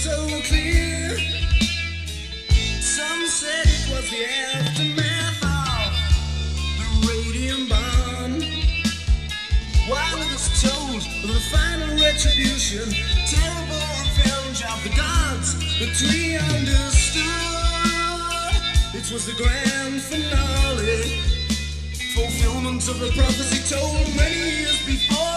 so clear. Some said it was the aftermath of the radium bomb, while it was told of the final retribution, terrible revenge of the gods that we understood. It was the grand finale, fulfillment of the prophecy told many years before.